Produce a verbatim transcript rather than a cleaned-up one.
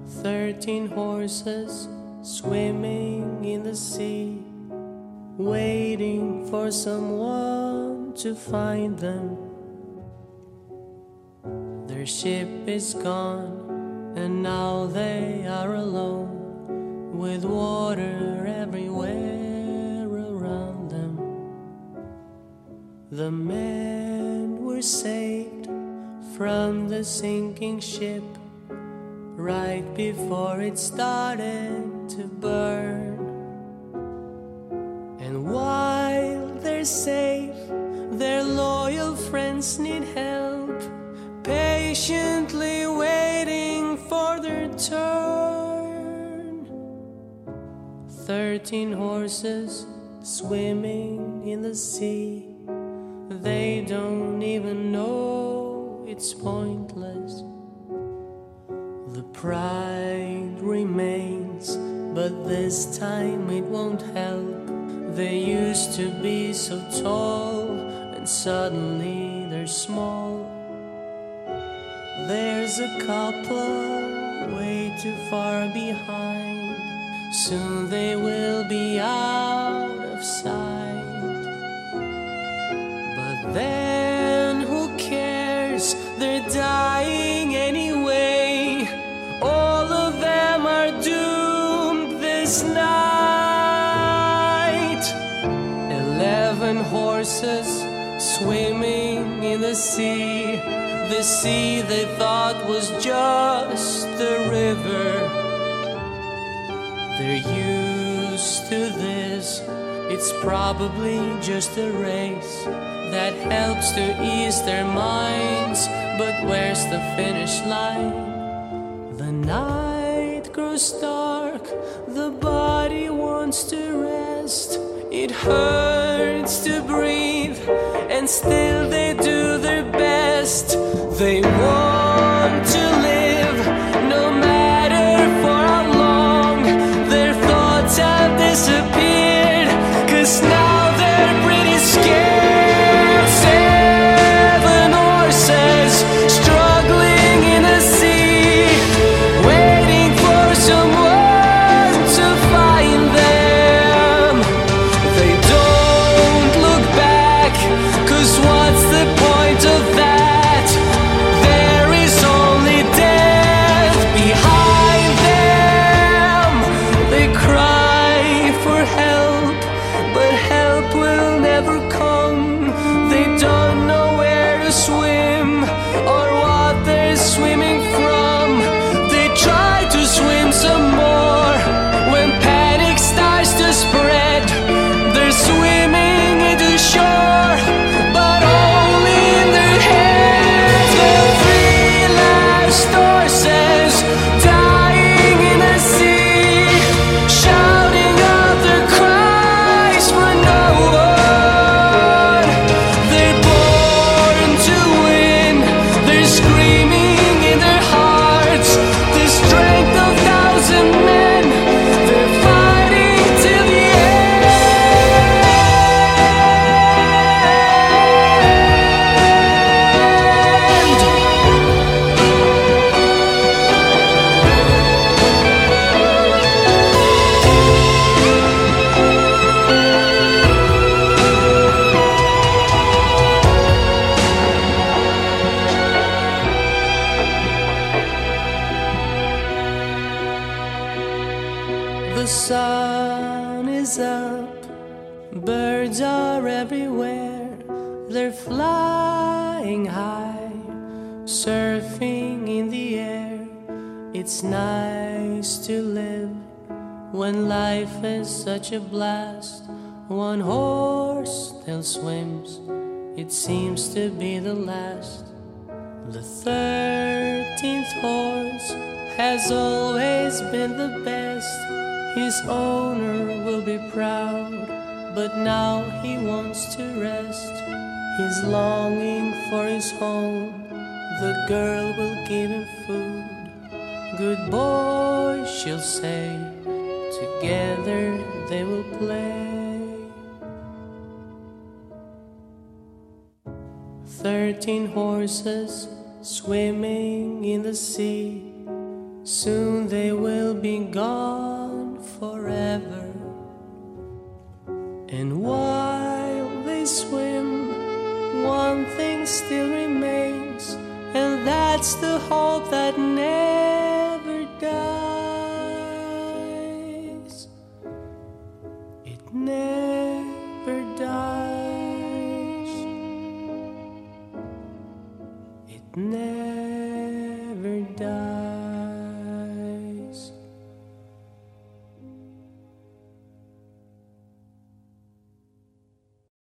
Thirteen horses swimming in the sea, waiting for someone to find them. Their ship is gone, and now they are alone, with water everywhere around them. The men were saved from the sinking ship right before it started to burn. And while they're safe, their loyal friends need help, patiently waiting for their turn. Thirteen horses swimming in the sea, they don't even know it's pointless. The pride remains, but this time it won't help. They used to be so tall, and suddenly they're small. There's a couple way too far behind, soon they will be out of sight. But then who cares, they're dying anyway. All of them are doomed this night. Eleven horses swimming in the sea, the sea they thought was just a river. They're used to this, it's probably just a race that helps to ease their minds. But where's the finish line? The night grows dark, the body wants to rest. It hurts to breathe, and still they do their best. They want to live, no matter for how long. Their thoughts have disappeared, 'cause now they're pretty scared. Seven horses struggling in the sea, waiting for someone to find them. They don't look back, 'cause what's the point of that? There is only death behind them. They cry for help, but help will never come. They don't know where to swim or what they're swimming from. They try to swim some more when panic starts to spread. They're swimming into shore, but only in their heads. The three last horses dying in the sea, shouting out their cries for no one. They're born to win, they're screaming in their hearts, the strength of thousand men. They're fighting till the end. The sun is up, birds are everywhere. They're flying high, surfing in the air. It's nice to live when life is such a blast. One horse still swims, it seems to be the last. The thirteenth horse has always been the best. His owner will be proud, but now he wants to rest. He's longing for his home, the girl will give him food. Good boy, she'll say, together they will play. Thirteen horses swimming in the sea, soon they will be gone forever. And while they swim, one thing still remains, and that's the hope that never dies. It never dies. It never